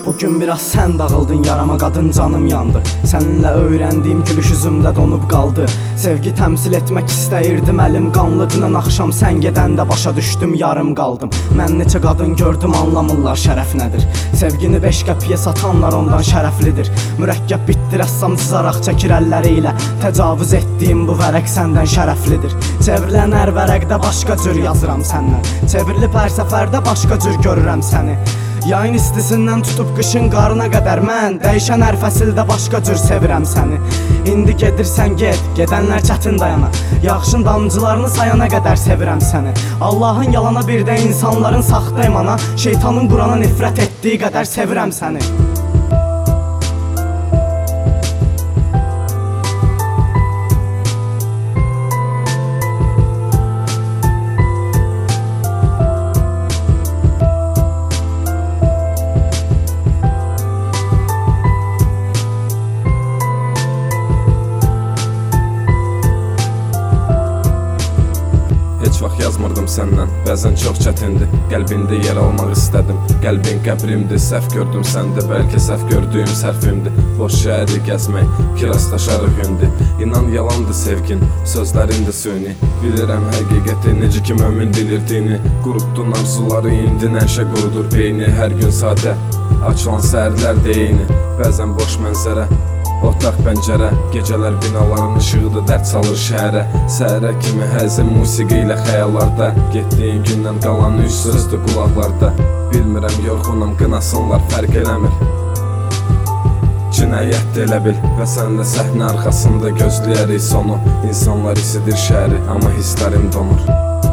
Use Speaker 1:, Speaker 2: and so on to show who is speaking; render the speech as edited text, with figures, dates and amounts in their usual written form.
Speaker 1: Bugün biraz sən dağıldın yarama, qadın canım yandı. Səninlə öyrəndiyim gülüş üzümdə donub qaldı. Sevgi təmsil etmək istəyirdim, əlim qanlı. Dünən axşam sən gedəndə başa düşdüm, yarım qaldım. Mən neçə qadın gördüm, anlamırlar şərəf nədir. Sevgini 5 qəpiyə satanlar ondan şərəflidir. Mürəkkəb bitdi, rəssam cızaraq çəkir əlləri ilə. Təcavüz etdiyim bu vərəq səndən şərəflidir. Çevrilən hər vərəqdə başqa cür yazıram səndən. Çevrilib hər səfərdə başqa cür görürəm səni. Yayın istisindən tutub qışın qarına qədər mən dəyişən hər fəsildə başqa cür sevirəm səni. İndi gedirsən get, gedənlər çətin dayana. Yaxşın damcılarını sayana qədər sevirəm səni. Allahın yalana bir də insanların saxta imana, şeytanın Qurana nifrət etdiyi qədər sevirəm səni.
Speaker 2: Heç vaxt yazmırdım səndən, bəzən çox çətindir. Qəlbində yer almaq istədim, qəlbin qəbrimdir. Səhv gördüm səndə, bəlkə səhv gördüyüm sərfimdir. Boş şəhəri gəzmək, kiraz daşarıq gündür. İnan yalandır sevgin, sözlərin də süni. Bilirəm həqiqəti, necə ki mömin bilir dini. Qurutdun arzuları, indi nəşə qurudur beyni. Hər gün sadə, açılan səhərlər deyini. Bəzən boş mənzərə, otaq pəncərə, gecələr binaların işığıdır, dərd salır şəhərə. Səhərə kimi həzin musiqi ilə xəyallarda, getdiyin gündən qalan üç sözdür qulaqlarda. Bilmirəm yorğunam, qınasınlar, fərq eləmir. Cinayət elə bil və sən də səhnə arxasında gözləyərik sonu. İnsanlar isidir şəhəri, amma hisslərim donur.